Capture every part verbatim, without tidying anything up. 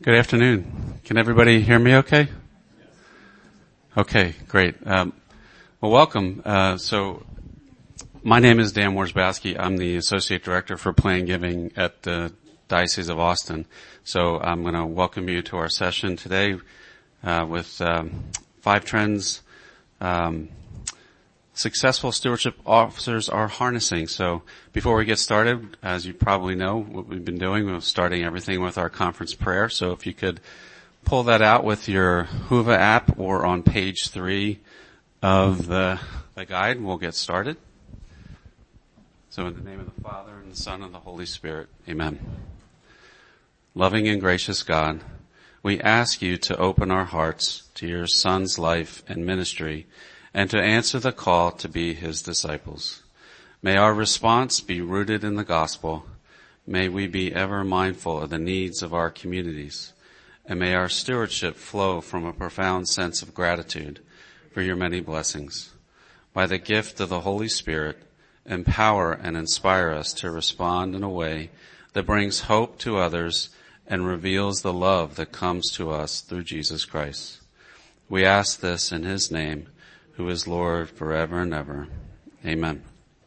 Good afternoon. Can everybody hear me okay? Okay, great. Um, well, welcome. Uh, so my name is Dan Worsbowski. I'm the Associate Director for Plan Giving at the Diocese of Austin. So I'm going to welcome you to our session today uh, with um, five trends um, successful stewardship officers are harnessing. So before we get started, as you probably know, what we've been doing, we're starting everything with our conference prayer. So if you could pull that out with your Whova app or on page three of the, the guide, we'll get started. So in the name of the Father and the Son and the Holy Spirit, amen. Loving and gracious God, we ask you to open our hearts to your Son's life and ministry and to answer the call to be his disciples. May our response be rooted in the gospel. May we be ever mindful of the needs of our communities. And may our stewardship flow from a profound sense of gratitude for your many blessings. By the gift of the Holy Spirit, empower and inspire us to respond in a way that brings hope to others and reveals the love that comes to us through Jesus Christ. We ask this in his name, who is Lord forever and ever. Amen.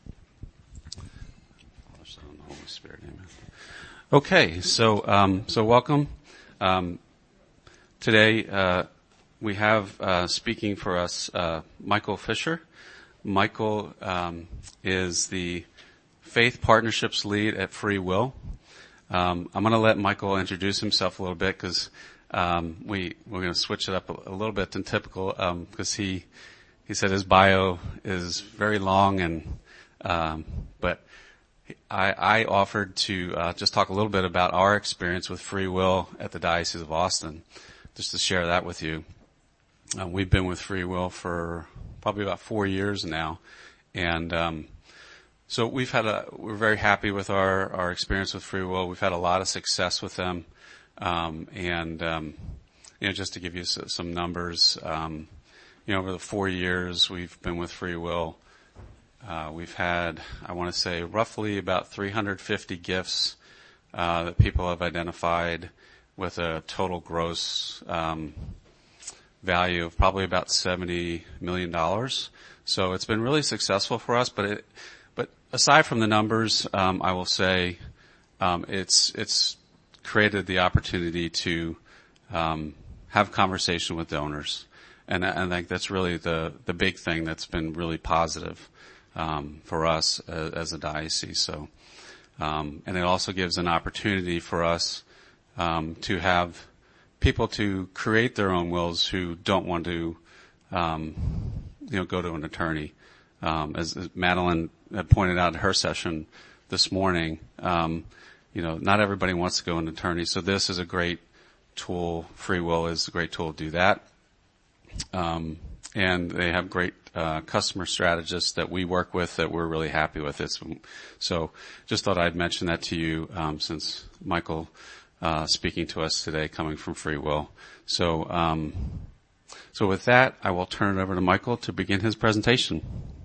Father, Son, and Holy Spirit. Amen. Okay, so um, so welcome. Um, today uh, we have uh, speaking for us uh, Michael Fisher. Michael um, is the Faith Partnerships Lead at Free Will. Um, I'm going to let Michael introduce himself a little bit because um, we we're going to switch it up a, a little bit than typical because um, he. He said his bio is very long, and um, but I, I offered to uh, just talk a little bit about our experience with Free Will at the Diocese of Austin, just to share that with you. Uh, we've been with Free Will for probably about four years now, and um, so we've had a we're very happy with our our experience with Free Will. We've had a lot of success with them, um, and um, you know, just to give you some numbers. Um, You know, over the four years we've been with Free Will, uh, we've had, I want to say, roughly about three hundred fifty gifts uh, that people have identified with a total gross um, value of probably about seventy million dollars. So it's been really successful for us. But it, but aside from the numbers, um, I will say um, it's it's created the opportunity to um, have conversation with donors. And I think that's really the, the big thing that's been really positive um, for us as, as a diocese. So, um, and it also gives an opportunity for us um, to have people to create their own wills who don't want to, um, you know, go to an attorney. Um, as, as Madeline had pointed out in her session this morning, um, you know, not everybody wants to go to an attorney. So this is a great tool. Free Will is a great tool to do that. Um, and they have great uh, customer strategists that we work with that we're really happy with. It's, so just thought I'd mention that to you um, since Michael uh, speaking to us today coming from Free Will. So, um, so with that, I will turn it over to Michael to begin his presentation.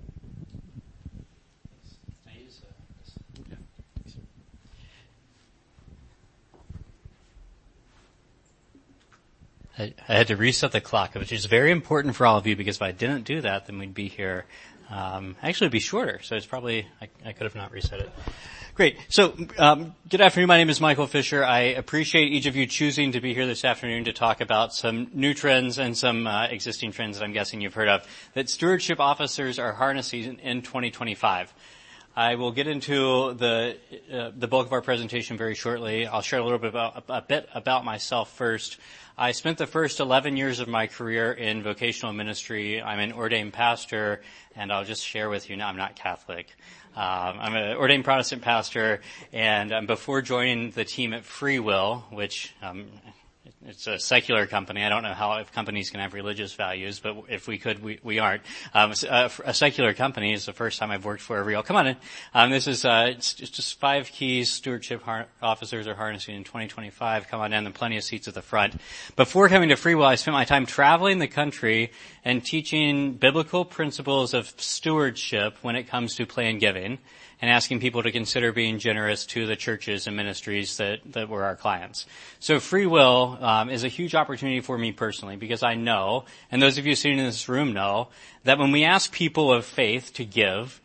I had to reset the clock, which is very important for all of you because if I didn't do that, then we'd be here. Um, actually, it'd be shorter, so it's probably I, I could have not reset it. Great. So, um, good afternoon. My name is Michael Fisher. I appreciate each of you choosing to be here this afternoon to talk about some new trends and some uh, existing trends that I'm guessing you've heard of that stewardship officers are harnessing in twenty twenty-five. I will get into the uh, the bulk of our presentation very shortly. I'll share a little bit about a bit about myself first. I spent the first eleven years of my career in vocational ministry. I'm an ordained pastor, and I'll just share with you now I'm not Catholic. Um, I'm an ordained Protestant pastor, and um, before joining the team at Free Will, which um, it's a secular company. I don't know how if companies can have religious values, but if we could, we, we aren't. Um, a, a secular company is the first time I've worked for a real. Come on in. Um, this is uh, it's, it's just five keys stewardship har- officers are harnessing in twenty twenty-five. Come on in, and plenty of seats at the front. Before coming to Free Will, I spent my time traveling the country and teaching biblical principles of stewardship when it comes to plan giving. and asking people to consider being generous to the churches and ministries that, that were our clients. So free will um, is a huge opportunity for me personally, because I know, and those of you sitting in this room know, that when we ask people of faith to give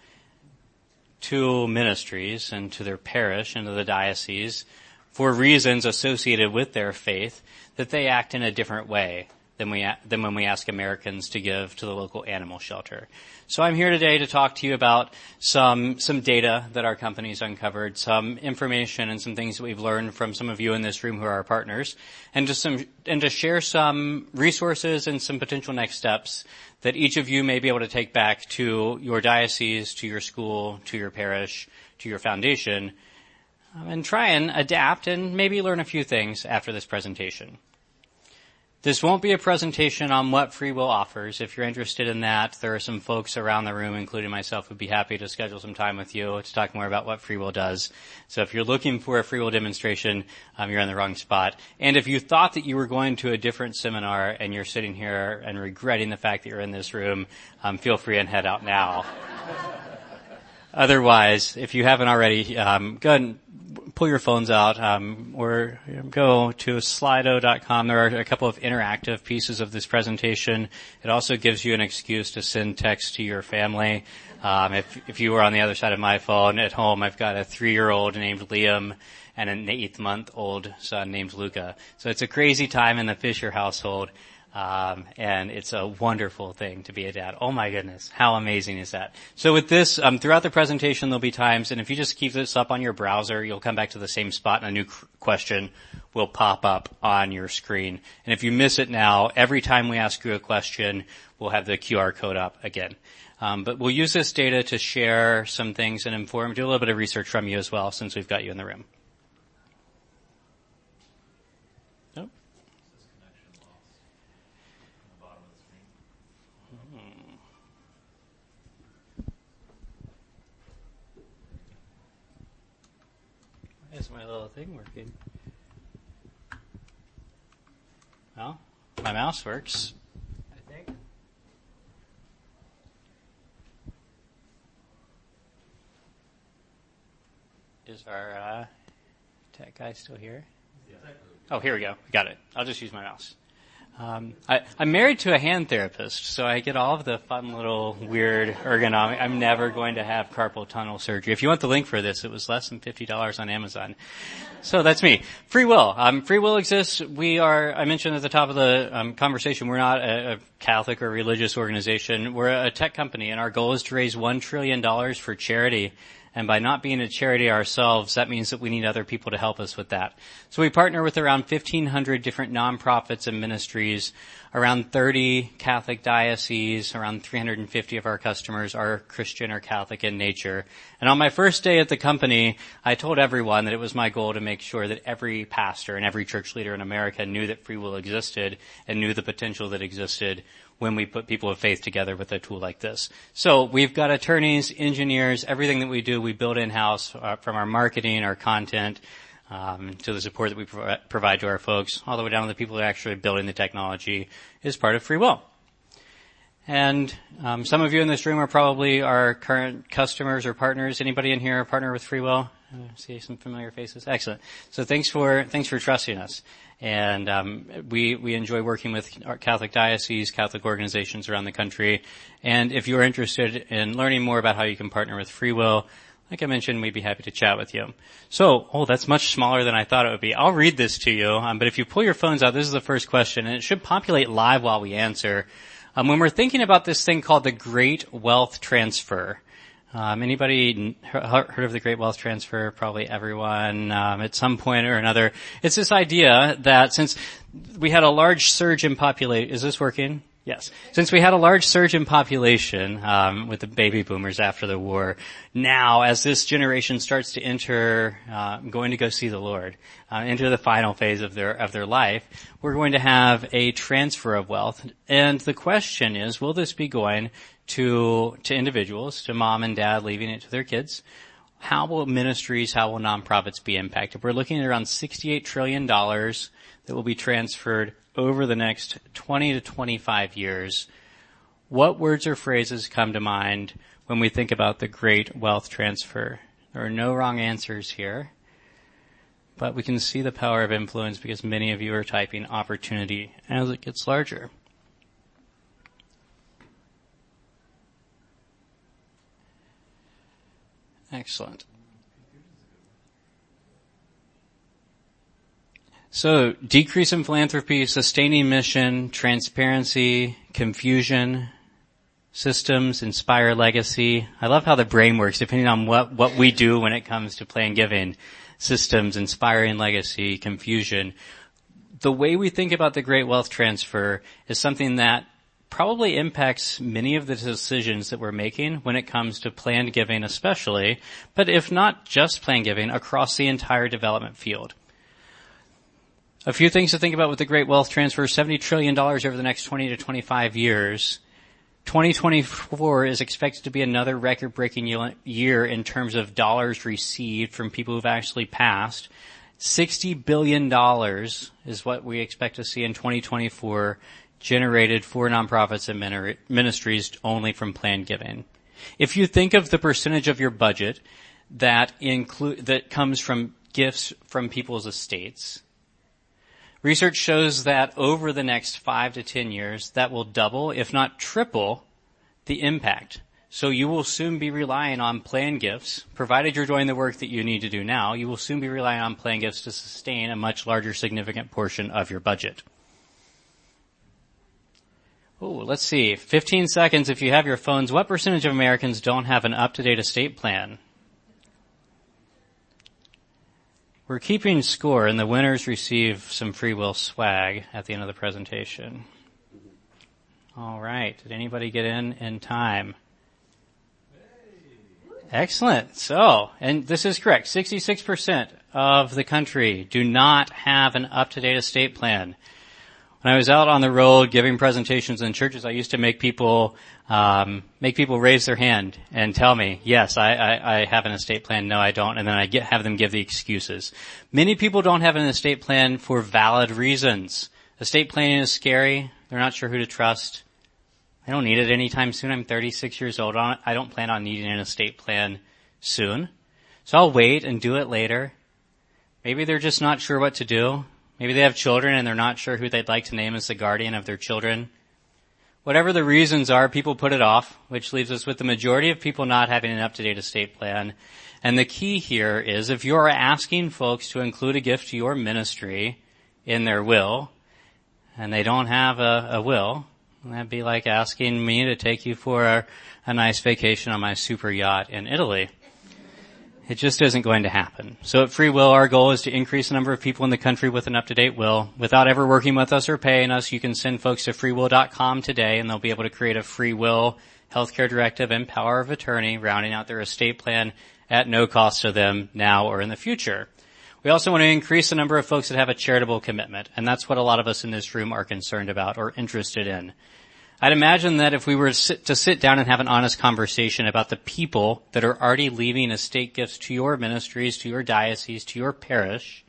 to ministries and to their parish and to the diocese for reasons associated with their faith, that they act in a different way than we than when we ask Americans to give to the local animal shelter. So I'm here today to talk to you about some some data that our company's uncovered, some information and some things that we've learned from some of you in this room who are our partners, and just some and to share some resources and some potential next steps that each of you may be able to take back to your diocese, to your school, to your parish, to your foundation, um, and try and adapt and maybe learn a few things after this presentation. This won't be a presentation on what free will offers. If you're interested in that, there are some folks around the room, including myself, who'd be happy to schedule some time with you to talk more about what free will does. So if you're looking for a free will demonstration, um, you're in the wrong spot. And if you thought that you were going to a different seminar and you're sitting here and regretting the fact that you're in this room, um, feel free and head out now. Otherwise, if you haven't already, um, go ahead and pull your phones out, um, or go to slido dot com. There are a couple of interactive pieces of this presentation. It also gives you an excuse to send text to your family. Um, if, if you were on the other side of my phone at home, I've got a three-year-old named Liam and an eight-month-old son named Luca. So it's a crazy time in the Fisher household. Um, and it's a wonderful thing to be a dad. Oh my goodness, how amazing is that? So with this, um, throughout the presentation, there'll be times, and if you just keep this up on your browser, you'll come back to the same spot, and a new c- question will pop up on your screen. And if you miss it now, every time we ask you a question, we'll have the Q R code up again. Um, but we'll use this data to share some things and inform, do a little bit of research from you as well, since we've got you in the room. Is my little thing working? Well, my mouse works, I think. Is our uh, tech guy still here? Oh, here we go. Got it. I'll just use my mouse. Um, I, I'm married to a hand therapist, so I get all of the fun little weird ergonomic. I'm never going to have carpal tunnel surgery. If you want the link for this, it was less than fifty dollars on Amazon. So that's me. Free will. Um, free will exists. We are, I mentioned at the top of the um, conversation, we're not a, a Catholic or religious organization. We're a tech company, and our goal is to raise one trillion dollars for charity. And by not being a charity ourselves, that means that we need other people to help us with that. So we partner with around fifteen hundred different nonprofits and ministries, around thirty Catholic dioceses, around three hundred fifty of our customers are Christian or Catholic in nature. And on my first day at the company, I told everyone that it was my goal to make sure that every pastor and every church leader in America knew that free will existed and knew the potential that existed when we put people of faith together with a tool like this. So we've got attorneys, engineers, everything that we do, we build in-house uh, from our marketing, our content, um, to the support that we pro- provide to our folks, all the way down to the people that are actually building the technology is part of free will. And um, some of you in this room are probably our current customers or partners. Anybody in here a partner with free will? I see some familiar faces. Excellent. So thanks for thanks for trusting us. And um, we we enjoy working with our Catholic dioceses, Catholic organizations around the country. And if you're interested in learning more about how you can partner with free will, like I mentioned, we'd be happy to chat with you. So, oh, that's much smaller than I thought it would be. I'll read this to you. Um, but if you pull your phones out, this is the first question, and it should populate live while we answer. Um, when we're thinking about this thing called the Great Wealth Transfer, Um, anybody heard of the Great Wealth Transfer? Probably everyone, um, at some point or another. It's this idea that since we had a large surge in population, is this working? Yes. Since we had a large surge in population, um, with the baby boomers after the war, now as this generation starts to enter, uh, going to go see the Lord, uh, enter the final phase of their, of their life, we're going to have a transfer of wealth. And the question is, will this be going to, to individuals, to mom and dad leaving it to their kids? How will ministries, how will nonprofits be impacted? We're looking at around sixty-eight trillion dollars that will be transferred over the next twenty to twenty-five years. What words or phrases come to mind when we think about the great wealth transfer. There are no wrong answers here, but we can see the power of influence because many of you are typing opportunity as it gets larger. Excellent. So, decrease in philanthropy, sustaining mission, transparency, confusion, systems, inspire legacy. I love how the brain works, depending on what, what we do when it comes to plan giving. Systems, inspiring legacy, confusion. The way we think about the great wealth transfer is something that probably impacts many of the decisions that we're making when it comes to planned giving especially, but if not just planned giving, across the entire development field. A few things to think about with the great wealth transfer, seventy trillion dollars over the next twenty to twenty-five years. twenty twenty-four is expected to be another record-breaking year in terms of dollars received from people who've actually passed. sixty billion dollars is what we expect to see in twenty twenty-four, generated for nonprofits and ministries only from planned giving. If you think of the percentage of your budget that include, that comes from gifts from people's estates, research shows that over the next five to ten years, that will double, if not triple, the impact. So you will soon be relying on planned gifts, provided you're doing the work that you need to do now, you will soon be relying on planned gifts to sustain a much larger significant portion of your budget. Oh, let's see. fifteen seconds if you have your phones. What percentage of Americans don't have an up-to-date estate plan? We're keeping score, and the winners receive some free will swag at the end of the presentation. All right. Did anybody get in in time? Excellent. So, and this is correct. sixty-six percent of the country do not have an up-to-date estate plan. When I was out on the road giving presentations in churches, I used to make people um make people raise their hand and tell me, yes, I, I, I have an estate plan, no, I don't, and then I get, have them give the excuses. Many people don't have an estate plan for valid reasons. Estate planning is scary. They're not sure who to trust. I don't need it anytime soon. I'm thirty-six years old. I don't plan on needing an estate plan soon. So I'll wait and do it later. Maybe they're just not sure what to do. Maybe they have children and they're not sure who they'd like to name as the guardian of their children. Whatever the reasons are, people put it off, which leaves us with the majority of people not having an up-to-date estate plan. And the key here is if you're asking folks to include a gift to your ministry in their will, and they don't have a, a will, that'd be like asking me to take you for a, a nice vacation on my super yacht in Italy. It just isn't going to happen. So at Free Will, our goal is to increase the number of people in the country with an up-to-date will. Without ever working with us or paying us, you can send folks to free will dot com today, and they'll be able to create a free will, healthcare directive, and power of attorney, rounding out their estate plan at no cost to them now or in the future. We also want to increase the number of folks that have a charitable commitment, and that's what a lot of us in this room are concerned about or interested in. I'd imagine that if we were to sit, to sit down and have an honest conversation about the people that are already leaving estate gifts to your ministries, to your diocese, to your parish,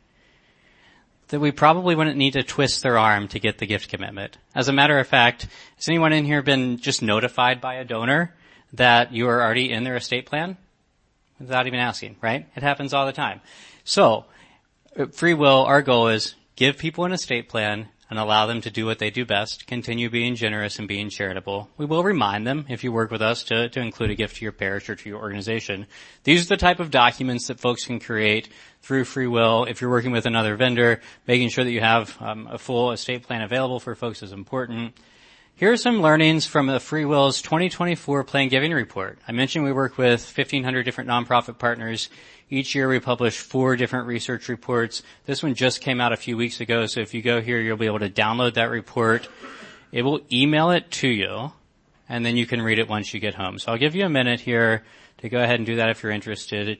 that we probably wouldn't need to twist their arm to get the gift commitment. As a matter of fact, has anyone in here been just notified by a donor that you are already in their estate plan? Without even asking, right? It happens all the time. So, at Free Will, our goal is give people an estate plan and allow them to do what they do best, continue being generous and being charitable. We will remind them, if you work with us, to, to include a gift to your parish or to your organization. These are the type of documents that folks can create through Free Will. If you're working with another vendor, making sure that you have um, a full estate plan available for folks is important. Here are some learnings from the Free Will's twenty twenty-four Plan Giving Report. I mentioned we work with fifteen hundred different nonprofit partners. Each year we publish four different research reports. This one just came out a few weeks ago, so if you go here, you'll be able to download that report. It will email it to you, and then you can read it once you get home. So I'll give you a minute here to go ahead and do that if you're interested.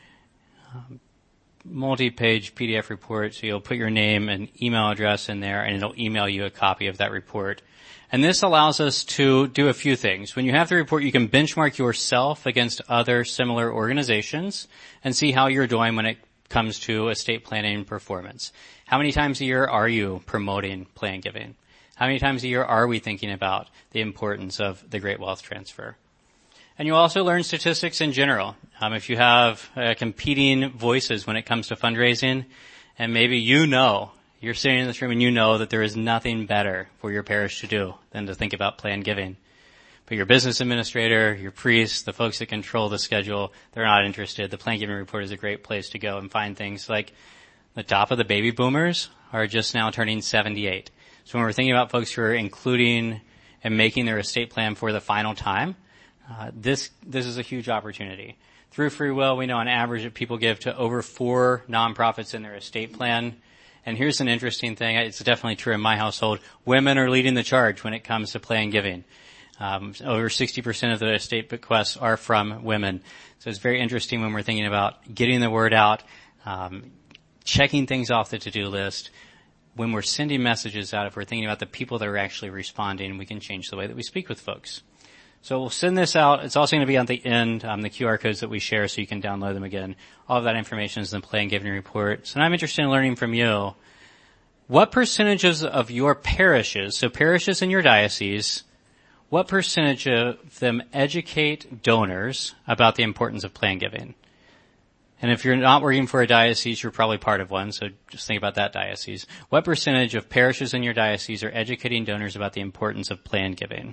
Um, multi-page P D F report, so you'll put your name and email address in there, and it'll email you a copy of that report. And this allows us to do a few things. When you have the report, you can benchmark yourself against other similar organizations and see how you're doing when it comes to estate planning performance. How many times a year are you promoting plan giving? How many times a year are we thinking about the importance of the great wealth transfer? And you'll also learn statistics in general. Um, if you have uh, competing voices when it comes to fundraising, and maybe you know, you're sitting in this room and you know that there is nothing better for your parish to do than to think about planned giving. But your business administrator, your priest, the folks that control the schedule, they're not interested. The planned giving report is a great place to go and find things like the top of the baby boomers are just now turning seventy-eight. So when we're thinking about folks who are including and making their estate plan for the final time, uh, this this is a huge opportunity. Through Free Will, we know on average that people give to over four nonprofits in their estate plan. And here's an interesting thing. It's definitely true in my household. Women are leading the charge when it comes to planned giving. Um, over sixty percent of the estate bequests are from women. So it's very interesting when we're thinking about getting the word out, um, checking things off the to-do list. When we're sending messages out, if we're thinking about the people that are actually responding, we can change the way that we speak with folks. So we'll send this out. It's also going to be on the end, um, the Q R codes that we share so you can download them again. All of that information is in the planned giving report. So I'm interested in learning from you. What percentages of your parishes, so parishes in your diocese, what percentage of them educate donors about the importance of planned giving? And if you're not working for a diocese, you're probably part of one, so just think about that diocese. What percentage of parishes in your diocese are educating donors about the importance of planned giving?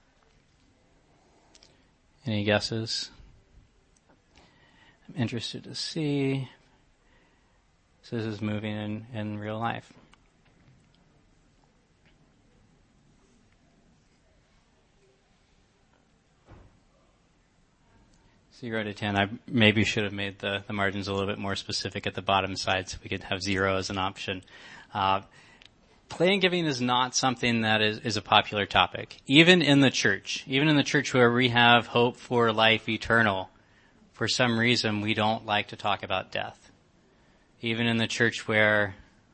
Any guesses? I'm interested to see. So this is moving in, in real life. Zero to ten. I maybe should have made the, the margins a little bit more specific at the bottom side so we could have zero as an option. Uh, planned giving is not something that is, is a popular topic. Even in the church, even in the church where we have hope for life eternal, for some reason we don't like to talk about death. Even in the church where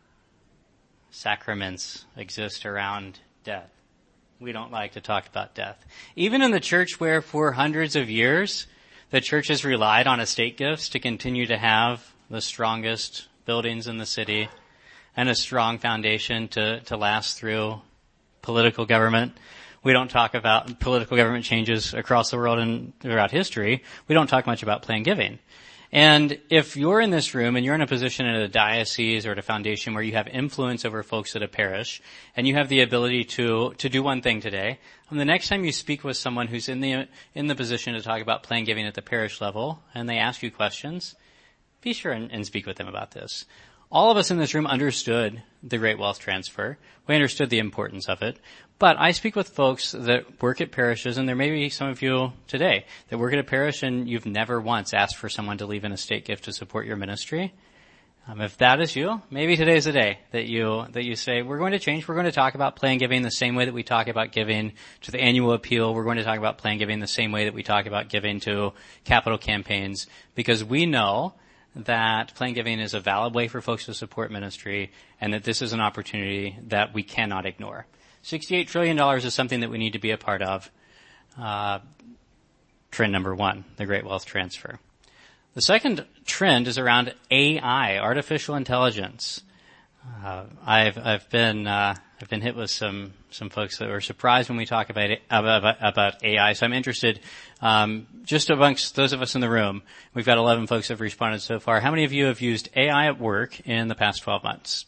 sacraments exist around death, we don't like to talk about death. Even in the church where for hundreds of years the church has relied on estate gifts to continue to have the strongest buildings in the city and a strong foundation to, to last through political government. We don't talk about political government changes across the world and throughout history. We don't talk much about planned giving. And if you're in this room and you're in a position at a diocese or at a foundation where you have influence over folks at a parish and you have the ability to, to do one thing today, and the next time you speak with someone who's in the, in the position to talk about planned giving at the parish level and they ask you questions, be sure and, and speak with them about this. All of us in this room understood the Great Wealth Transfer. We understood the importance of it. But I speak with folks that work at parishes, and there may be some of you today that work at a parish and you've never once asked for someone to leave an estate gift to support your ministry. Um, if that is you, maybe today's the day that you that you say, we're going to change. We're going to talk about planned giving the same way that we talk about giving to the annual appeal. We're going to talk about planned giving the same way that we talk about giving to capital campaigns, because we know that planned giving is a valid way for folks to support ministry and that this is an opportunity that we cannot ignore. sixty-eight trillion dollars is something that we need to be a part of. Uh, trend number one, the Great Wealth Transfer. The second trend is around A I, artificial intelligence. Uh, I've, I've been, uh, I've been hit with some, some folks that were surprised when we talk about, it, about, about A I. So I'm interested, um, just amongst those of us in the room, we've got eleven folks that have responded so far. How many of you have used A I at work in the past twelve months?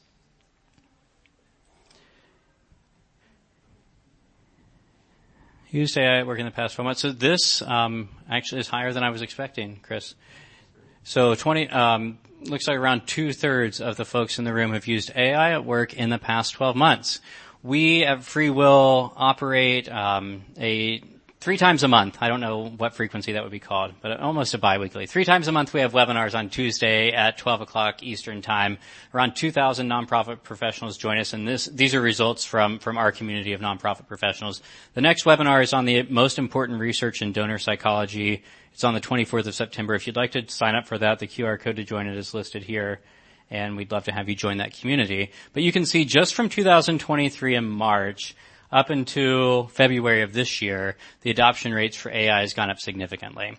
Used A I at work in the past twelve months. So this, um, actually is higher than I was expecting, Chris. So twenty, um, looks like around two-thirds of the folks in the room have used A I at work in the past twelve months. We at Free Will operate um, a three times a month. I don't know what frequency that would be called, but almost a biweekly. Three times a month we have webinars on Tuesday at twelve o'clock Eastern Time. Around two thousand nonprofit professionals join us, and this, these are results from, from our community of nonprofit professionals. The next webinar is on the most important research in donor psychology. It's on the twenty-fourth of September. If you'd like to sign up for that, the Q R code to join it is listed here, and we'd love to have you join that community. But you can see just from two thousand twenty-three in March up until February of this year, the adoption rates for A I has gone up significantly.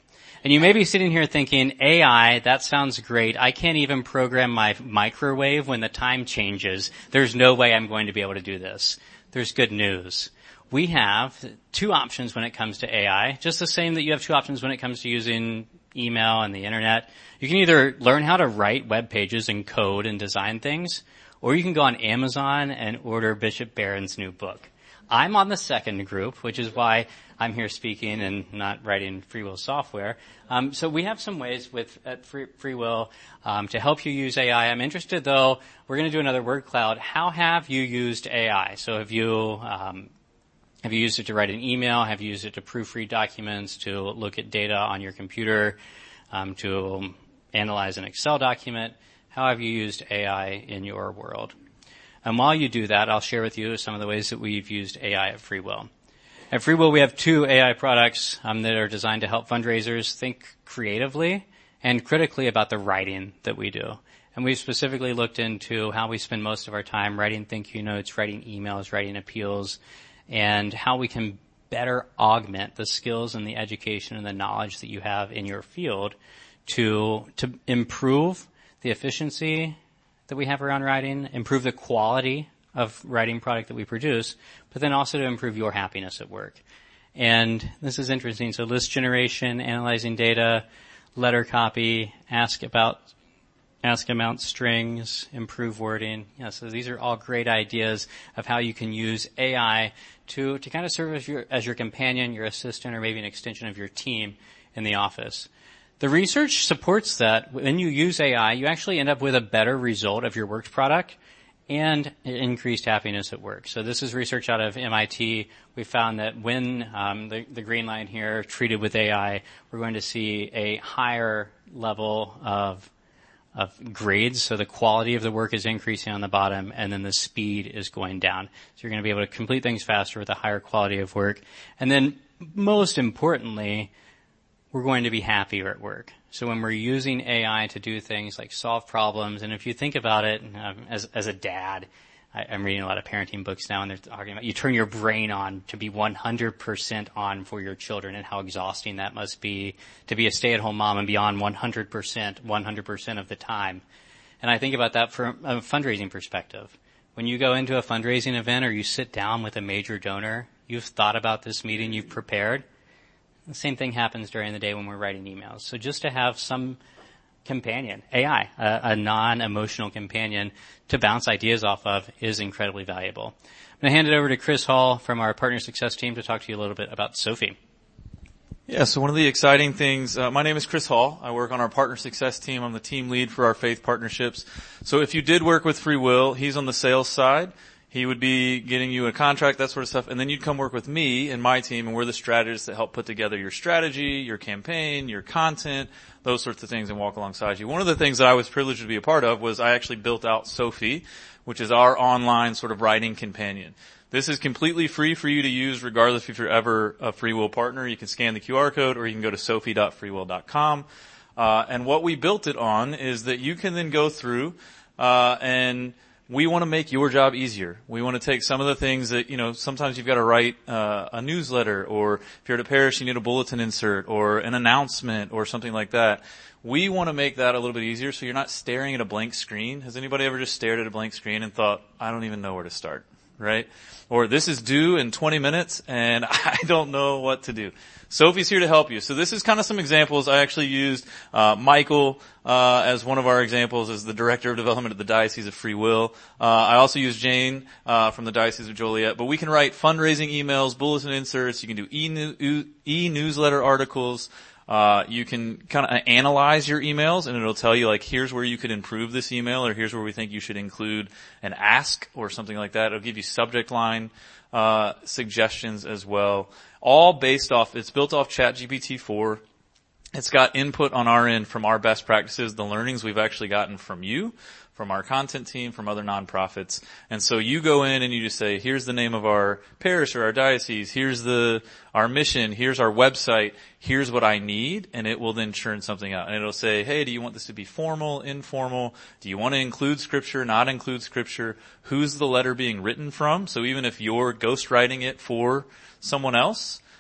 And you may be sitting here thinking, A I, that sounds great. I can't even program my microwave when the time changes. There's no way I'm going to be able to do this. There's good news. We have two options when it comes to A I, just the same that you have two options when it comes to using email and the internet. You can either learn how to write web pages and code and design things, or you can go on Amazon and order Bishop Barron's new book. I'm on the second group, which is why I'm here speaking and not writing Free Will software. Um, so we have some ways with at Free, Free Will um, to help you use A I. I'm interested, though, we're going to do another word cloud. How have you used A I? So have you um, have you used it to write an email? Have you used it to proofread documents, to look at data on your computer, um, to analyze an Excel document? How have you used A I in your world? And while you do that, I'll share with you some of the ways that we've used A I at Free Will. At Free Will, we have two A I products um, that are designed to help fundraisers think creatively and critically about the writing that we do. And we've specifically looked into how we spend most of our time writing thank you notes, writing emails, writing appeals, and how we can better augment the skills and the education and the knowledge that you have in your field to to improve the efficiency that we have around writing, improve the quality of writing product that we produce, but then also to improve your happiness at work. And this is interesting. So list generation, analyzing data, letter copy, ask about, ask amount strings, improve wording. Yeah, so these are all great ideas of how you can use A I to, to kind of serve as your, as your companion, your assistant, or maybe an extension of your team in the office. The research supports that when you use A I, you actually end up with a better result of your work product and increased happiness at work. So this is research out of M I T. We found that when um, the, the green line here treated with A I, we're going to see a higher level of of grades. So the quality of the work is increasing on the bottom, and then the speed is going down. So you're going to be able to complete things faster with a higher quality of work. And then most importantly, we're going to be happier at work. So when we're using A I to do things like solve problems, and if you think about it, um, as as a dad, I, I'm reading a lot of parenting books now, and they're talking about you turn your brain on to be one hundred percent on for your children, and how exhausting that must be to be a stay-at-home mom and be on one hundred percent, one hundred percent of the time. And I think about that from a fundraising perspective. When you go into a fundraising event or you sit down with a major donor, you've thought about this meeting, you've prepared. The same thing happens during the day when we're writing emails. So just to have some companion, A I, a, a non-emotional companion to bounce ideas off of is incredibly valuable. I'm going to hand it over to Chris Hall from our Partner Success team to talk to you a little bit about Sophie. Yeah, so one of the exciting things, uh, my name is Chris Hall. I work on our Partner Success team. I'm the team lead for our faith partnerships. So if you did work with Free Will, he's on the sales side. He would be getting you a contract, that sort of stuff, and then you'd come work with me and my team, and we're the strategists that help put together your strategy, your campaign, your content, those sorts of things, and walk alongside you. One of the things that I was privileged to be a part of was I actually built out Sophie, which is our online sort of writing companion. This is completely free for you to use regardless if you're ever a Free Will partner. You can scan the Q R code, or you can go to sophie dot free will dot com. Uh, and what we built it on is that you can then go through uh and we want to make your job easier. We want to take some of the things that, you know, sometimes you've got to write uh, a newsletter, or if you're at a parish, you need a bulletin insert or an announcement or something like that. We want to make that a little bit easier so you're not staring at a blank screen. Has anybody ever just stared at a blank screen and thought, I don't even know where to start, right? Or this is due in twenty minutes and I don't know what to do. Sophie's here to help you. So this is kind of some examples. I actually used uh Michael uh as one of our examples as the Director of Development at the Diocese of Free Will. Uh I also used Jane uh from the Diocese of Joliet. But we can write fundraising emails, bulletin inserts. You can do e- e-newsletter articles. Uh you can kind of analyze your emails, and it'll tell you, like, here's where you could improve this email, or here's where we think you should include an ask or something like that. It'll give you subject line uh suggestions as well. All based off, it's built off Chat G P T four. It's got input on our end from our best practices, the learnings we've actually gotten from you, from our content team, from other nonprofits. And so you go in and you just say, here's the name of our parish or our diocese, here's the, our mission, here's our website, here's what I need, and it will then churn something out. And it'll say, hey, do you want this to be formal, informal? Do you want to include scripture, not include scripture? Who's the letter being written from? So even if you're ghostwriting it for someone else,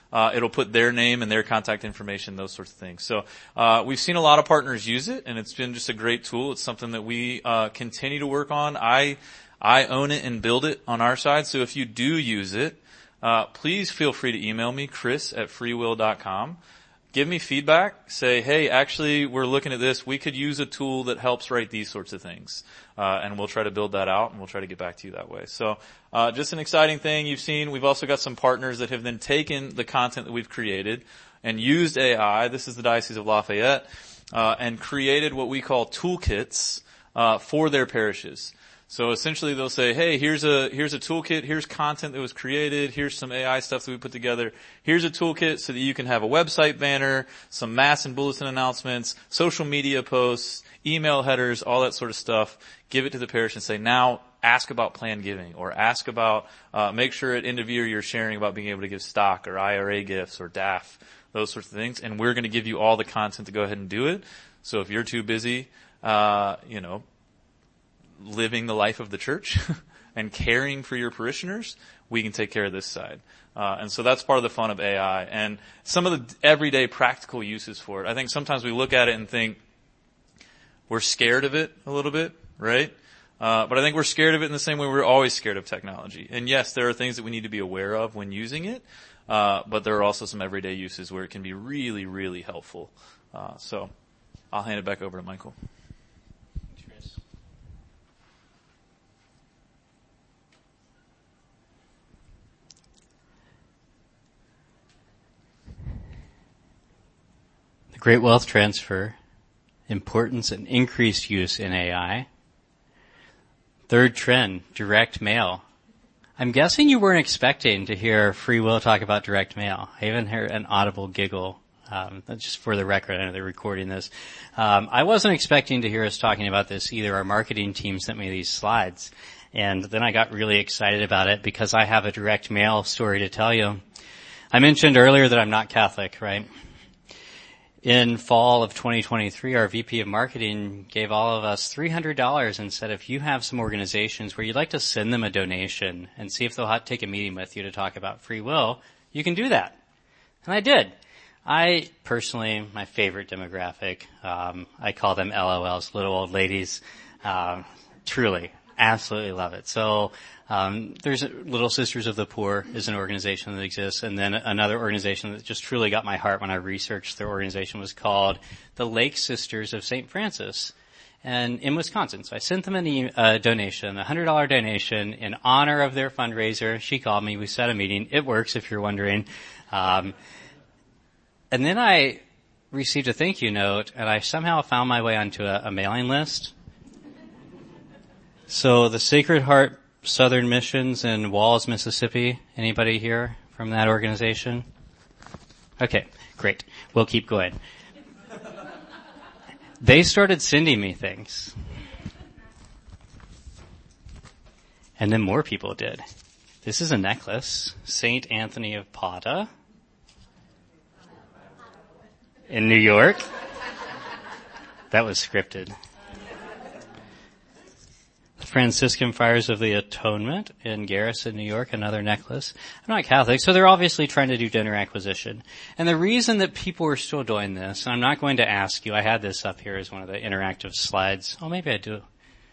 Uh, it'll put their name and their contact information, those sorts of things. So, uh, we've seen a lot of partners use it, and it's been just a great tool. It's something that we, uh, continue to work on. I, I own it and build it on our side. So if you do use it, uh, please feel free to email me, Chris at freewill dot com. Give me feedback. Say, hey, actually, we're looking at this. We could use a tool that helps write these sorts of things. Uh, and we'll try to build that out, and we'll try to get back to you that way. So, uh, just an exciting thing you've seen. We've also got some partners that have then taken the content that we've created and used A I. This is the Diocese of Lafayette, uh, and created what we call toolkits, uh, for their parishes. So essentially they'll say, hey, here's a, here's a toolkit, here's content that was created, here's some A I stuff that we put together, here's a toolkit so that you can have a website banner, some mass and bulletin announcements, social media posts, email headers, all that sort of stuff. Give it to the parish and say, now ask about planned giving, or ask about, uh, make sure at end of year you're sharing about being able to give stock or I R A gifts or D A F, those sorts of things, and we're going to give you all the content to go ahead and do it. So if you're too busy, uh, you know, living the life of the church and caring for your parishioners, we can take care of this side. Uh, and so that's part of the fun of A I and some of the everyday practical uses for it. I think sometimes we look at it and think we're scared of it a little bit, right? Uh, but I think we're scared of it in the same way we're always scared of technology. And yes, there are things that we need to be aware of when using it, uh, but there are also some everyday uses where it can be really, really helpful. Uh, so I'll hand it back over to Michael. Great wealth transfer, importance and increased use in A I. Third trend, direct mail. I'm guessing you weren't expecting to hear Free Will talk about direct mail. I even heard an audible giggle. Um, just for the record, I know they're recording this. Um, I wasn't expecting to hear us talking about this either. Our marketing team sent me these slides, and then I got really excited about it because I have a direct mail story to tell you. I mentioned earlier that I'm not Catholic, right? In fall of twenty twenty-three, our V P of marketing gave all of us three hundred dollars and said, if you have some organizations where you'd like to send them a donation and see if they'll take a meeting with you to talk about free will, you can do that. And I did. I personally, my favorite demographic, um, I call them L O Ls, little old ladies. Um, truly, absolutely love it. So, Um, there's Little Sisters of the Poor is an organization that exists, and then another organization that just truly got my heart when I researched their organization was called the Lake Sisters of Saint Francis, and in Wisconsin. So I sent them a e- uh, donation, a hundred dollar donation in honor of their fundraiser. She called me. We set a meeting. It works, if you're wondering. Um, and then I received a thank you note, and I somehow found my way onto a, a mailing list. So the Sacred Heart Southern Missions in Walls, Mississippi. Anybody here from that organization? Okay, great. We'll keep going. They started sending me things. And then more people did. This is a necklace. Saint Anthony of Padua. In New York. That was scripted. Franciscan Friars of the Atonement in Garrison, New York, another necklace. I'm not Catholic, so they're obviously trying to do donor acquisition. And the reason that people are still doing this, and I'm not going to ask you, I had this up here as one of the interactive slides. Oh, maybe I do.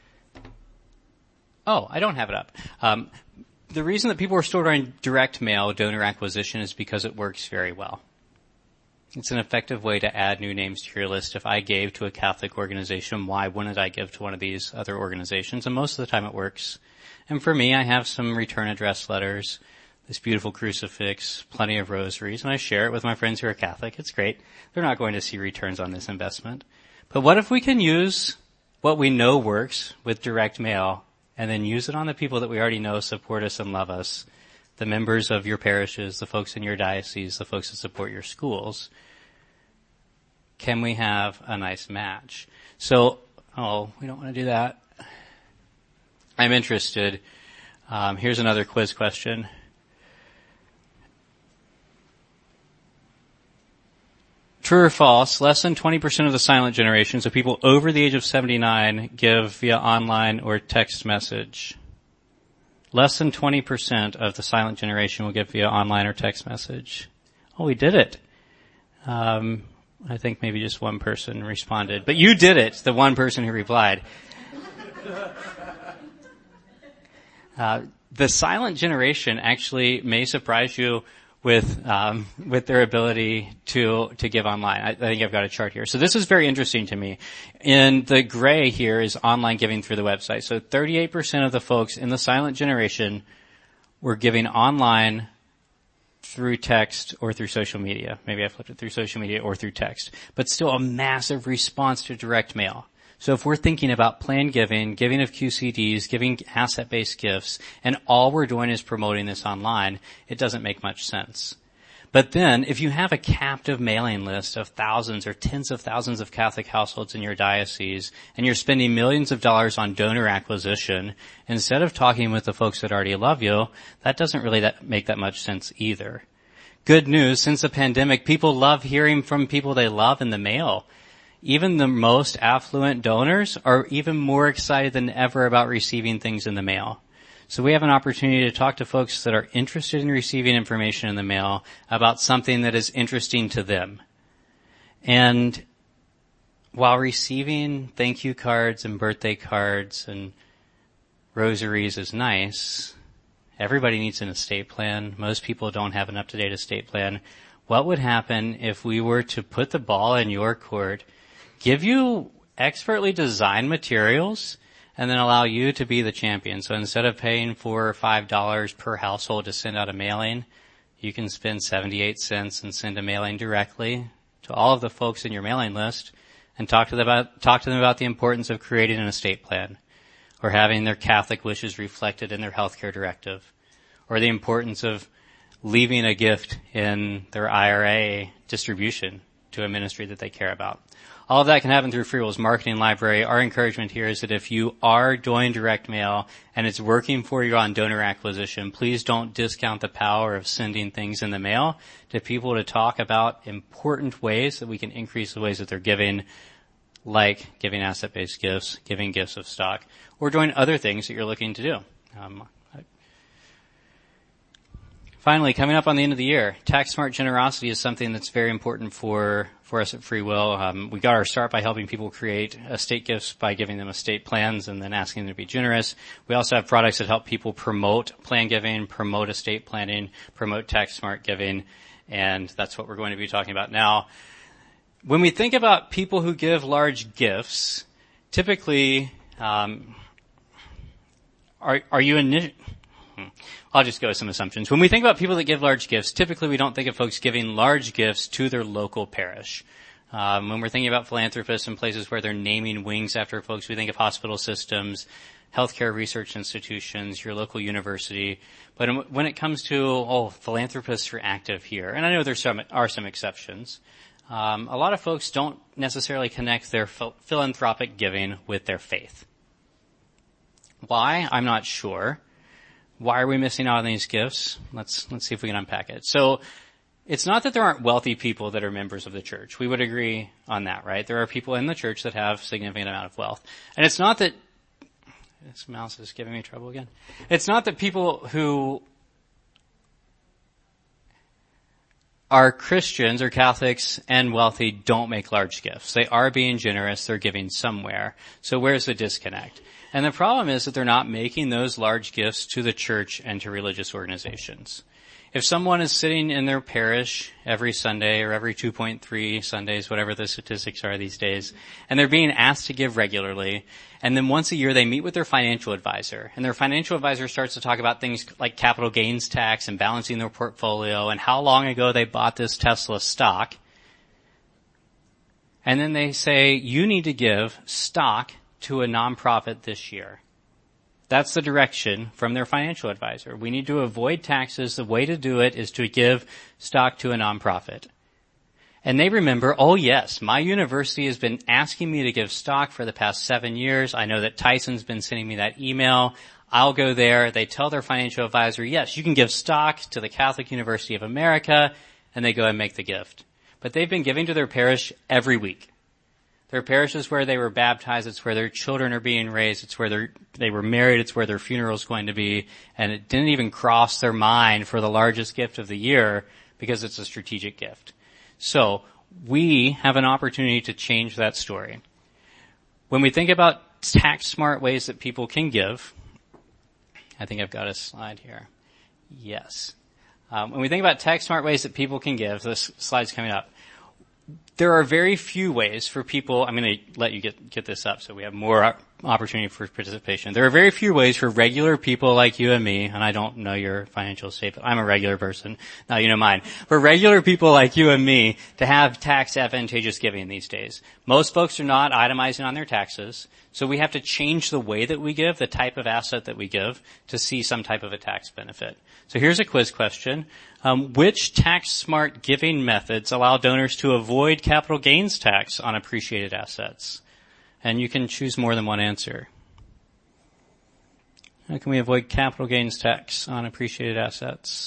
Oh, I don't have it up. Um, the reason that people are still doing direct mail donor acquisition is because it works very well. It's an effective way to add new names to your list. If I gave to a Catholic organization, why wouldn't I give to one of these other organizations? And most of the time it works. And for me, I have some return address letters, this beautiful crucifix, plenty of rosaries, and I share it with my friends who are Catholic. It's great. They're not going to see returns on this investment. But what if we can use what we know works with direct mail and then use it on the people that we already know support us and love us, the members of your parishes, the folks in your diocese, the folks that support your schools? Can we have a nice match? So, oh, we don't want to do that. I'm interested. Um, here's another quiz question. True or false, less than twenty percent of the silent generation, so people over the age of seventy-nine, give via online or text message. Less than twenty percent of the silent generation will give via online or text message. Oh, we did it. Um, I think maybe just one person responded, but you did it, the one person who replied. Uh, the silent generation actually may surprise you with um, with their ability to to give online. I, I think I've got a chart here. So this is very interesting to me. In the gray here is online giving through the website. So thirty-eight percent of the folks in the silent generation were giving online through text or through social media. Maybe I flipped it through social media or through text. But still a massive response to direct mail. So if we're thinking about planned giving, giving of Q C Ds, giving asset-based gifts, and all we're doing is promoting this online, it doesn't make much sense. But then, if you have a captive mailing list of thousands or tens of thousands of Catholic households in your diocese, and you're spending millions of dollars on donor acquisition, instead of talking with the folks that already love you, that doesn't really that make that much sense either. Good news, since the pandemic, people love hearing from people they love in the mail. Even the most affluent donors are even more excited than ever about receiving things in the mail. So we have an opportunity to talk to folks that are interested in receiving information in the mail about something that is interesting to them. And while receiving thank you cards and birthday cards and rosaries is nice, everybody needs an estate plan. Most people don't have an up-to-date estate plan. What would happen if we were to put the ball in your court, give you expertly designed materials, and then allow you to be the champion? So instead of paying four or five dollars per household to send out a mailing, you can spend seventy-eight cents and send a mailing directly to all of the folks in your mailing list and talk to them about, talk to them about the importance of creating an estate plan, or having their Catholic wishes reflected in their healthcare directive, or the importance of leaving a gift in their I R A distribution to a ministry that they care about. All of that can happen through Free Will's marketing library. Our encouragement here is that if you are doing direct mail and it's working for you on donor acquisition, please don't discount the power of sending things in the mail to people to talk about important ways that we can increase the ways that they're giving, like giving asset-based gifts, giving gifts of stock, or doing other things that you're looking to do. Um, Finally, coming up on the end of the year, tax-smart generosity is something that's very important for, for us at Free Will. Um, we got our start by helping people create estate gifts by giving them estate plans and then asking them to be generous. We also have products that help people promote plan giving, promote estate planning, promote tax-smart giving, and that's what we're going to be talking about now. When we think about people who give large gifts, typically, um, are, are you in? I'll just go with some assumptions. When we think about people that give large gifts, typically we don't think of folks giving large gifts to their local parish. Um, when we're thinking about philanthropists and places where they're naming wings after folks, we think of hospital systems, healthcare research institutions, your local university. But when it comes to, oh, philanthropists are active here, and I know there some, are some exceptions, um, a lot of folks don't necessarily connect their phil- philanthropic giving with their faith. Why? I'm not sure. Why are we missing out on these gifts? Let's, let's see if we can unpack it. So, it's not that there aren't wealthy people that are members of the church. We would agree on that, right? There are people in the church that have significant amount of wealth. And it's not that, this mouse is giving me trouble again. It's not that people who are Christians or Catholics and wealthy don't make large gifts. They are being generous. They're giving somewhere. So where's the disconnect? And the problem is that they're not making those large gifts to the church and to religious organizations. If someone is sitting in their parish every Sunday or every two point three Sundays, whatever the statistics are these days, and they're being asked to give regularly, and then once a year they meet with their financial advisor, and their financial advisor starts to talk about things like capital gains tax and balancing their portfolio and how long ago they bought this Tesla stock, and then they say, you need to give stock to a nonprofit this year. That's the direction from their financial advisor. We need to avoid taxes. The way to do it is to give stock to a nonprofit. And they remember, oh yes, my university has been asking me to give stock for the past seven years. I know that Tyson's been sending me that email. I'll go there. They tell their financial advisor, yes, you can give stock to the Catholic University of America, and they go and make the gift. But they've been giving to their parish every week. Their parish is where they were baptized. It's where their children are being raised. It's where they were married. It's where their funeral is going to be. And it didn't even cross their mind for the largest gift of the year because it's a strategic gift. So we have an opportunity to change that story. When we think about tax smart ways that people can give, I think I've got a slide here. Yes. Um, when we think about tax smart ways that people can give, this slide's coming up. There are very few ways for people, I'm going to let you get, get this up so we have more opportunity for participation. There are very few ways for regular people like you and me, and I don't know your financial state, but I'm a regular person. Now you know mine. For regular people like you and me to have tax advantageous giving these days. Most folks are not itemizing on their taxes, so we have to change the way that we give, the type of asset that we give, to see some type of a tax benefit. So here's a quiz question. Um, which tax-smart giving methods allow donors to avoid capital gains tax on appreciated assets? And you can choose more than one answer. How can we avoid capital gains tax on appreciated assets?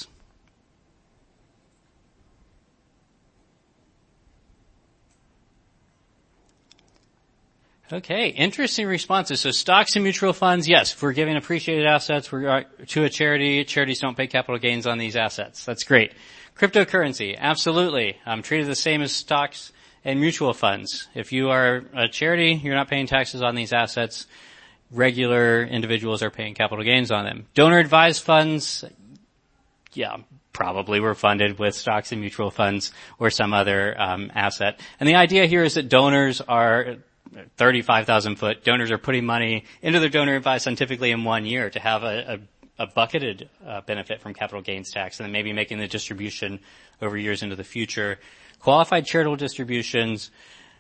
Okay, interesting responses. So stocks and mutual funds, yes, if we're giving appreciated assets we're, to a charity, charities don't pay capital gains on these assets. That's great. Cryptocurrency, absolutely. Um, treated the same as stocks and mutual funds. If you are a charity, you're not paying taxes on these assets. Regular individuals are paying capital gains on them. Donor advised funds, yeah, probably were funded with stocks and mutual funds or some other um, asset. And the idea here is that donors are thirty-five thousand foot donors are putting money into their donor advised fund typically in one year to have a, a, a bucketed uh, benefit from capital gains tax, and then maybe making the distribution over years into the future. Qualified charitable distributions,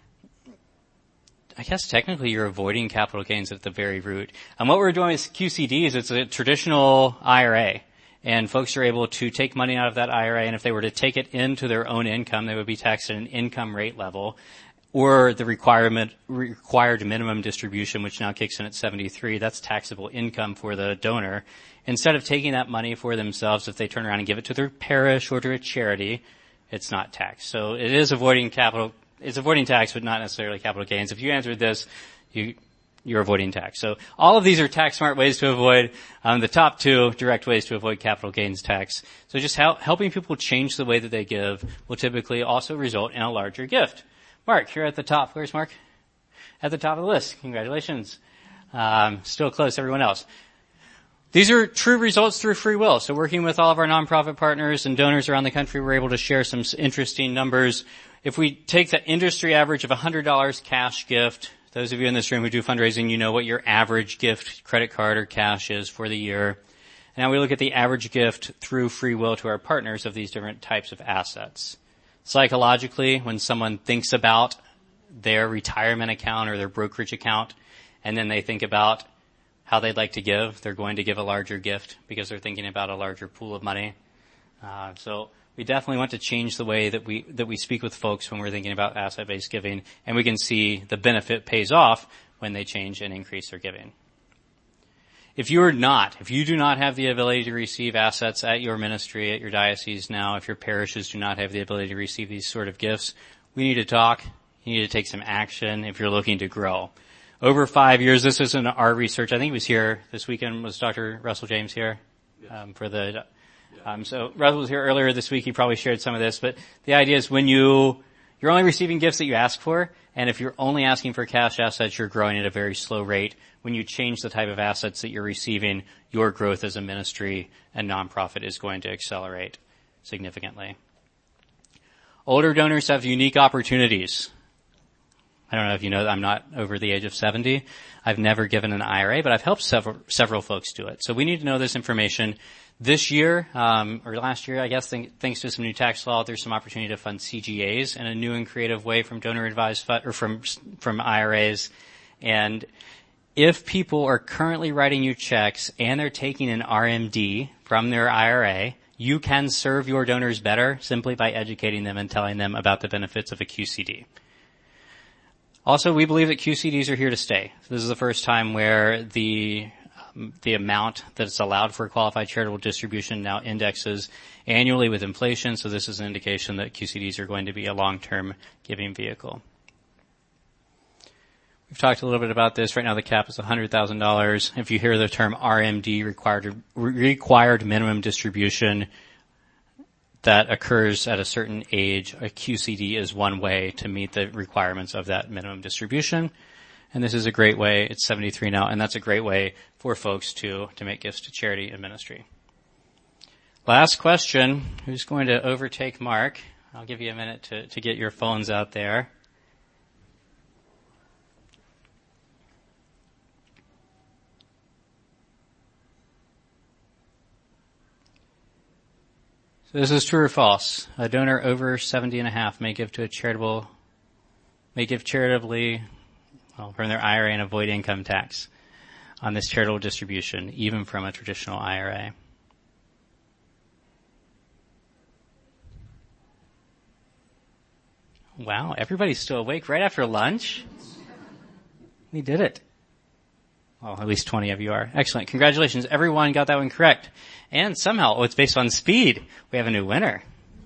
I guess technically you're avoiding capital gains at the very root. And what we're doing with Q C Ds, it's a traditional I R A. And folks are able to take money out of that I R A, and if they were to take it into their own income, they would be taxed at an income rate level. Or the requirement, required minimum distribution, which now kicks in at seventy-three, that's taxable income for the donor. Instead of taking that money for themselves, if they turn around and give it to their parish or to a charity, it's not taxed. So it is avoiding capital, it's avoiding tax, but not necessarily capital gains. If you answered this, you, you're avoiding tax. So all of these are tax smart ways to avoid, um, the top two direct ways to avoid capital gains tax. So just help, helping people change the way that they give will typically also result in a larger gift. Mark, you're at the top. Where's Mark? At the top of the list. Congratulations. Um, still close, everyone else. These are true results through free will. So working with all of our nonprofit partners and donors around the country, we're able to share some interesting numbers. If we take the industry average of one hundred dollars cash gift, those of you in this room who do fundraising, you know what your average gift, credit card or cash is for the year. And now we look at the average gift through free will to our partners of these different types of assets. Psychologically, when someone thinks about their retirement account or their brokerage account, and then they think about how they'd like to give, they're going to give a larger gift because they're thinking about a larger pool of money. Uh, so we definitely want to change the way that we that we speak with folks when we're thinking about asset-based giving, and we can see the benefit pays off when they change and increase their giving. If you are not, if you do not have the ability to receive assets at your ministry, at your diocese now, if your parishes do not have the ability to receive these sort of gifts, we need to talk. You need to take some action if you're looking to grow. Over five years, this isn't our research. I think he was here this weekend. Was Doctor Russell James here? Yes. Um, for the, um, so Russell was here earlier this week. He probably shared some of this, but the idea is when you, you're only receiving gifts that you ask for, and if you're only asking for cash assets, you're growing at a very slow rate. When you change the type of assets that you're receiving, your growth as a ministry and nonprofit is going to accelerate significantly. Older donors have unique opportunities. I don't know if you know, I'm not over the age of seventy. I've never given an I R A, but I've helped several, several folks do it. So we need to know this information. This year, um, or last year, I guess, th- thanks to some new tax law, there's some opportunity to fund C G As in a new and creative way from donor advised fund, or from, from I R As. And if people are currently writing you checks and they're taking an R M D from their I R A, you can serve your donors better simply by educating them and telling them about the benefits of a Q C D. Also, we believe that Q C Ds are here to stay. This is the first time where the um, the amount that's allowed for qualified charitable distribution now indexes annually with inflation, so this is an indication that Q C Ds are going to be a long-term giving vehicle. We've talked a little bit about this. Right now the cap is one hundred thousand dollars. If you hear the term R M D, required required minimum distribution, that occurs at a certain age, a Q C D is one way to meet the requirements of that minimum distribution. And this is a great way. It's seventy-three now, and that's a great way for folks to, to make gifts to charity and ministry. Last question. Who's going to overtake Mark? I'll give you a minute to, to get your phones out there. So this is true or false. A donor over seventy and a half may give to a charitable, may give charitably, well, from their I R A and avoid income tax on this charitable distribution, even from a traditional I R A. Wow, everybody's still awake right after lunch? We did it. Well, at least twenty of you are. Excellent. Congratulations. Everyone got that one correct. And somehow, oh, it's based on speed. We have a new winner.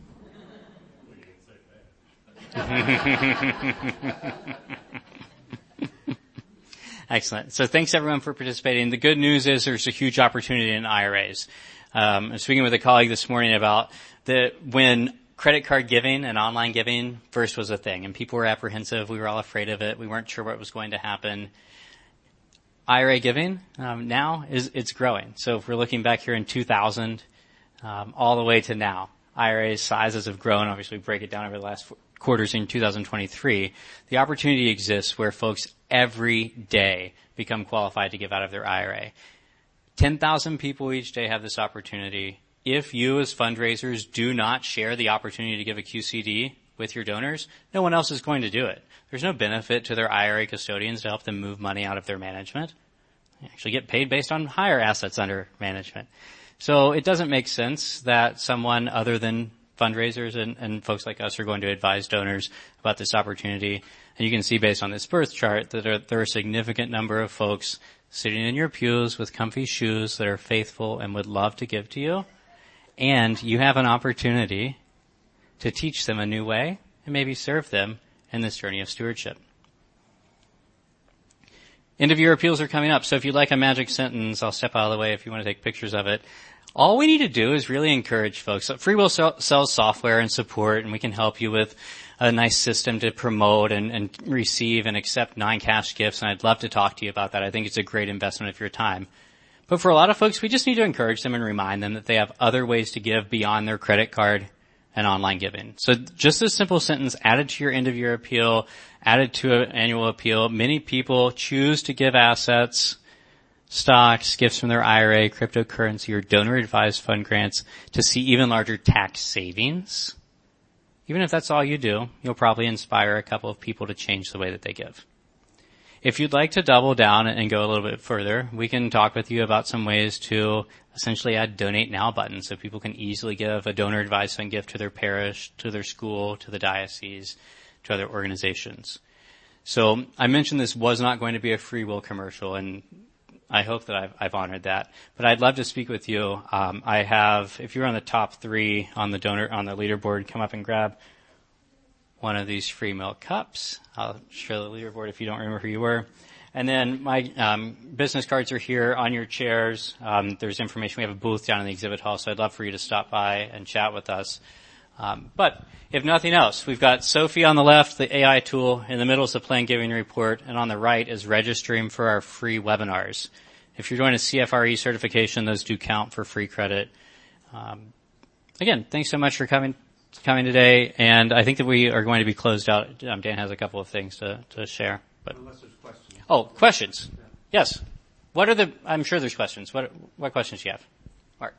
Excellent. So thanks everyone for participating. The good news is there's a huge opportunity in I R As. Um, I was speaking with a colleague this morning about the, when credit card giving and online giving first was a thing, and people were apprehensive. We were all afraid of it. We weren't sure what was going to happen. I R A giving um, now is it's growing. So if we're looking back here in two thousand, um, all the way to now, I R A sizes have grown. Obviously, we break it down over the last four quarters in two thousand twenty-three. The opportunity exists where folks every day become qualified to give out of their I R A. ten thousand people each day have this opportunity. If you as fundraisers do not share the opportunity to give a Q C D with your donors, no one else is going to do it. There's no benefit to their I R A custodians to help them move money out of their management. They actually get paid based on higher assets under management. So it doesn't make sense that someone other than fundraisers and, and folks like us are going to advise donors about this opportunity. And you can see based on this birth chart that there, there are a significant number of folks sitting in your pews with comfy shoes that are faithful and would love to give to you. And you have an opportunity to teach them a new way and maybe serve them in this journey of stewardship. End of year appeals are coming up, so if you'd like a magic sentence, I'll step out of the way if you want to take pictures of it. All we need to do is really encourage folks. FreeWill sell, sells software and support, and we can help you with a nice system to promote and, and receive and accept non-cash gifts, and I'd love to talk to you about that. I think it's a great investment of your time. But for a lot of folks, we just need to encourage them and remind them that they have other ways to give beyond their credit card and online giving. So just a simple sentence added to your end-of-year appeal, added to an annual appeal. Many people choose to give assets, stocks, gifts from their I R A, cryptocurrency, or donor-advised fund grants to see even larger tax savings. Even if that's all you do, you'll probably inspire a couple of people to change the way that they give. If you'd like to double down and go a little bit further, we can talk with you about some ways to essentially add Donate Now buttons so people can easily give a donor-advised fund gift to their parish, to their school, to the diocese, to other organizations. So I mentioned this was not going to be a FreeWill commercial, and I hope that I've, I've honored that. But I'd love to speak with you. Um, I have, if you're on the top three on the donor, on the leaderboard, come up and grab one of these free milk cups. I'll show the leaderboard if you don't remember who you were. And then my um, business cards are here on your chairs. Um, there's information. We have a booth down in the exhibit hall, so I'd love for you to stop by and chat with us. Um, but if nothing else, we've got Sophie on the left, the A I tool. In the middle is the Plan Giving Report, and on the right is registering for our free webinars. If you're doing a C F R E certification, those do count for free credit. Um, again, thanks so much for coming coming today, and I think that we are going to be closed out. Um, Dan has a couple of things to, to share. But unless there's questions. Oh, questions. Yeah. Yes. What are the, I'm sure there's questions. What what questions do you have? Mark.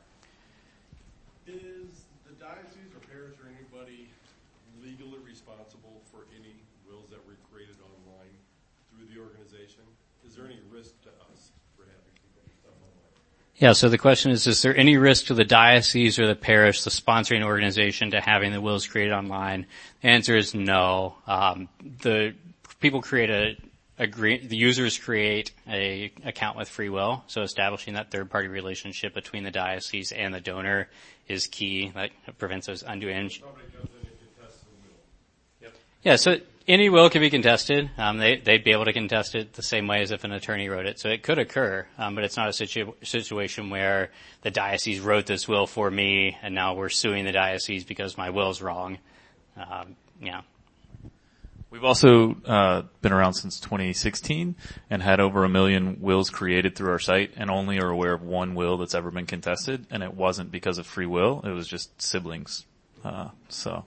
Is the diocese or parish or anybody legally responsible for any wills that were created online through the organization? Is there any risk to us for having stuff online? Yeah, so the question is, is there any risk to the diocese or the parish, the sponsoring organization, to having the wills created online? The answer is no. Um, the people create a, agree, the users create a account with FreeWill, so establishing that third-party relationship between the diocese and the donor is key. That prevents those undue. Somebody comes in and contests the will. Yep. Yeah, so any will can be contested. Um, they, they'd be able to contest it the same way as if an attorney wrote it. So it could occur, um, but it's not a situ- situation where the diocese wrote this will for me and now we're suing the diocese because my will's wrong. Um, yeah. We've also uh, been around since twenty sixteen and had over a million wills created through our site, and only are aware of one will that's ever been contested, and it wasn't because of free will. It was just siblings. Uh, so.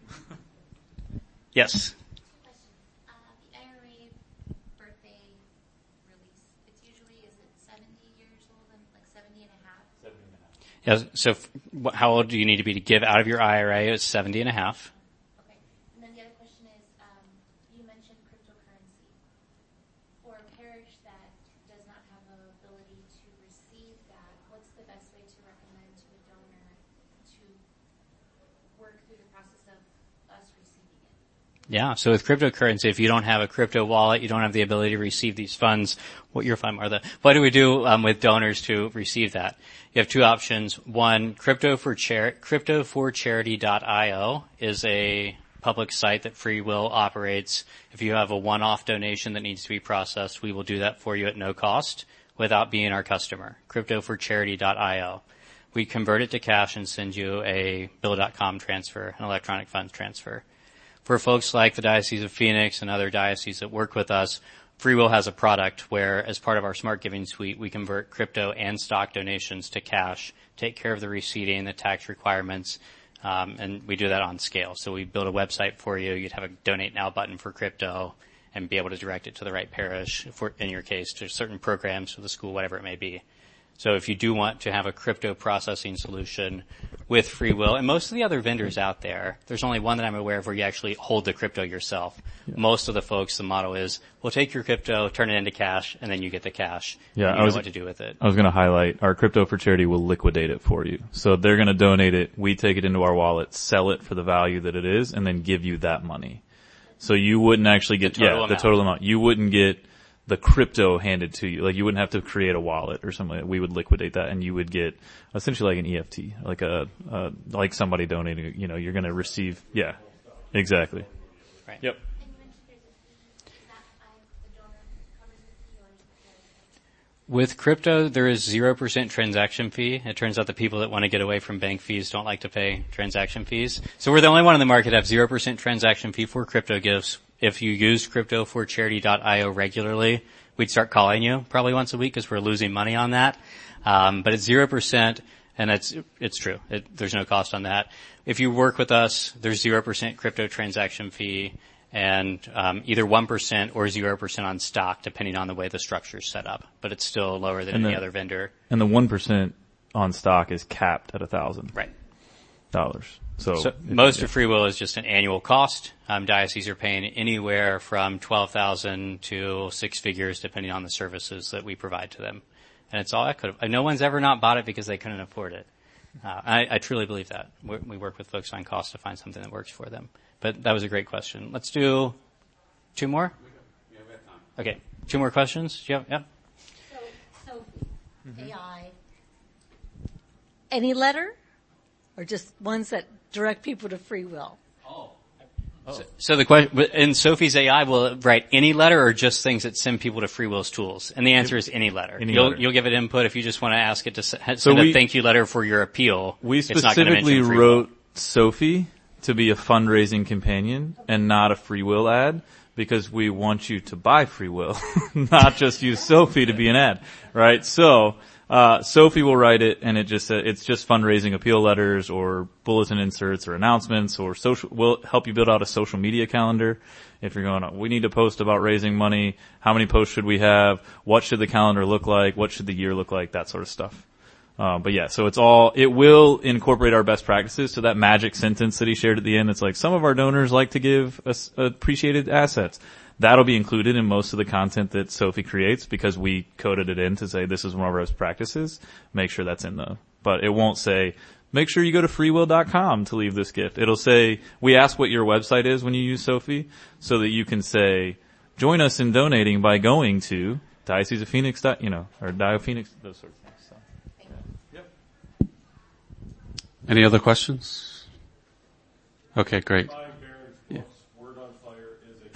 Yes. Uh, the I R A birthday release, it's usually, is it seventy years old and like seventy and a half? seventy and a half. Yeah, so f- wh- how old do you need to be to give out of your I R A? It's seventy and a half. Okay. And then the other question is, um, you mentioned cryptocurrency. For a parish that does not have the ability to receive that, what's the best way to recommend to a donor to work through the process of us receiving it? Yeah, so with cryptocurrency, if you don't have a crypto wallet, you don't have the ability to receive these funds. What your fund, Martha? What do we do um, with donors to receive that? You have two options. One, crypto for char- crypto for charity dot io is a public site that Free Will operates. If you have a one-off donation that needs to be processed, we will do that for you at no cost without being our customer. crypto for charity dot io. We convert it to cash and send you a bill dot com transfer, an electronic funds transfer. For folks like the Diocese of Phoenix and other dioceses that work with us, Free Will has a product where, as part of our Smart Giving Suite, we convert crypto and stock donations to cash, take care of the receipting, the tax requirements, um, and we do that on scale. So we build a website for you. You'd have a Donate Now button for crypto and be able to direct it to the right parish, for, in your case, to certain programs for the school, whatever it may be. So if you do want to have a crypto processing solution with Free Will, and most of the other vendors out there, there's only one that I'm aware of where you actually hold the crypto yourself. Yeah. Most of the folks, the motto is, we'll take your crypto, turn it into cash, and then you get the cash. Yeah, and you I was, know what to do with it. I was going to highlight, our Crypto for Charity will liquidate it for you. So they're going to donate it, we take it into our wallet, sell it for the value that it is, and then give you that money. So you wouldn't actually get, the yeah, amount. the total amount. You wouldn't get the crypto handed to you. Like, you wouldn't have to create a wallet or something like that. We would liquidate that and you would get essentially like an E F T, like a, uh, like somebody donating, you know, you're going to receive, yeah, exactly. Right. Yep. And you mentioned there's a fee. Is that I, the donor covers the fee, or is it the With crypto, there is zero percent transaction fee. It turns out the people that want to get away from bank fees don't like to pay transaction fees. So we're the only one in the market that have zero percent transaction fee for crypto gifts. If you use crypto for charity dot io regularly, we'd start calling you probably once a week because we're losing money on that. Um, but it's zero percent, and it's, it's true. It, there's no cost on that. If you work with us, there's zero percent crypto transaction fee, and um, either one percent or zero percent on stock, depending on the way the structure's set up. But it's still lower than And any the- other vendor. And the one percent on stock is capped at a thousand Right. dollars. So, So it- most yeah. of Free Will is just an annual cost. Um, dioceses are paying anywhere from twelve thousand to six figures, depending on the services that we provide to them. And it's all I could have. No one's ever not bought it because they couldn't afford it. Uh, I, I truly believe that. we we work with folks on cost to find something that works for them. But that was a great question. Let's do two more. Yeah, we have time. Okay, two more questions. Do you have, yeah. So, Sophie, A I, any letter, or just ones that direct people to Free Will? So, so the question, in Sophie's A I, will it write any letter or just things that send people to Free Will's tools? And the answer is any letter. Any you'll, letter. you'll give it input if you just want to ask it to s- send So a we- thank you letter for your appeal. We It's not gonna specifically mention Free Will. wrote Sophie to be a fundraising companion and not a Free Will ad because we want you to buy Free Will, not just use Sophie to be an ad, right? So, uh, Sophie will write it and it just, uh, it's just fundraising appeal letters or bulletin inserts or announcements or social, we'll help you build out a social media calendar. If you're going, we need to post about raising money. How many posts should we have? What should the calendar look like? What should the year look like? That sort of stuff. Uh, but yeah, so it's all, it will incorporate our best practices. So that magic sentence that he shared at the end, it's like some of our donors like to give us appreciated assets. That'll be included in most of the content that Sophie creates because we coded it in to say this is one of our best practices. Make sure that's in the, but it won't say, make sure you go to free will dot com to leave this gift. It'll say, we ask what your website is when you use Sophie so that you can say, join us in donating by going to Diocese of Phoenix, you know, or Dio Phoenix, those sorts of things. So. Any other questions? Okay, great. Five Barron's books, Word on Fire is a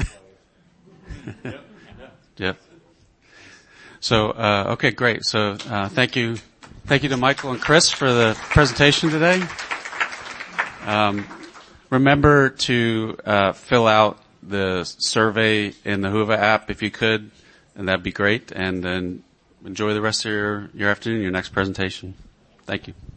Yep. Yep. So, uh, okay, great. So, uh, thank you, thank you to Michael and Chris for the presentation today. Um, remember to uh, fill out the survey in the Whova app if you could, and that'd be great. And then enjoy the rest of your, your afternoon, your next presentation. Thank you.